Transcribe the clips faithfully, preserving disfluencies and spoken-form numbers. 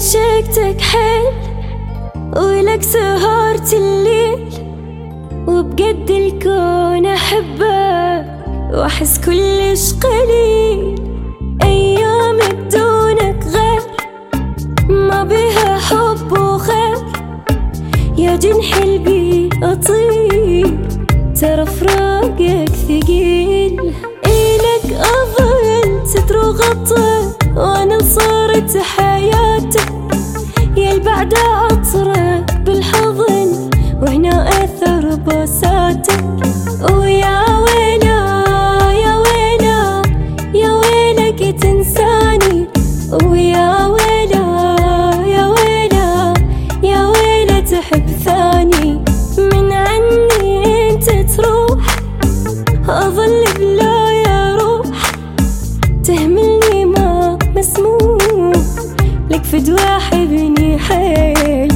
عشقتك حيل ولك سهرت الليل، وبجد الكون أحبك وأحس كلش قليل. أيام بدونك غير ما بها حب وخير، يا جنح البي أطير ترى فراقك ثقيل. إلك أظل ستر وغطى وأنا صرت حياتك، يا البعد عطرك بالحضن وهنا أثر بوساتك. ويا ويلا يا ويلا يا ويلك تنساني، ويا ويلا يا ويلا يا ويلا تحب ثاني. من عني انت تروح أظل بلا يا روح، تهملني ما مسموح لك فدوى حبني حيل.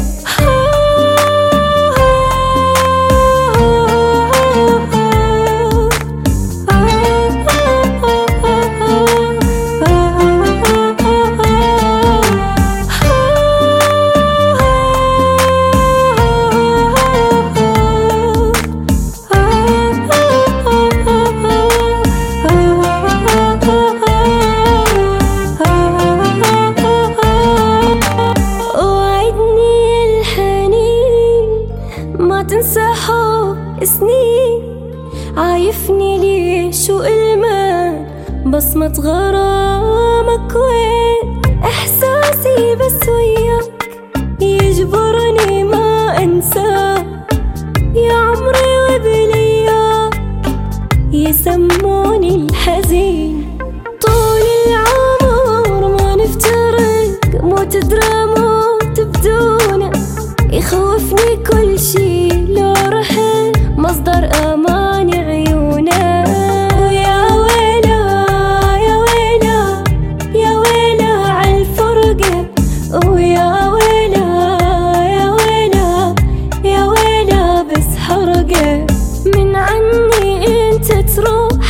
ما تنسى حب سنين عايفني ليش وإلمان بصمة غرامك وين. إحساسي بس وياك يجبرني ما أنساك، يا عمري وبلياك يسموني الحزين. طول العمر ما نفترق، مو تدرى موت بدونه يخوفني كل شي لو رحل مصدر أمان عيونه. ويا ويلا يا ويلا يا ويلا عالفرقة، ويا ويلا يا ويلا يا ويلا بس حرقة. من عني انت تروح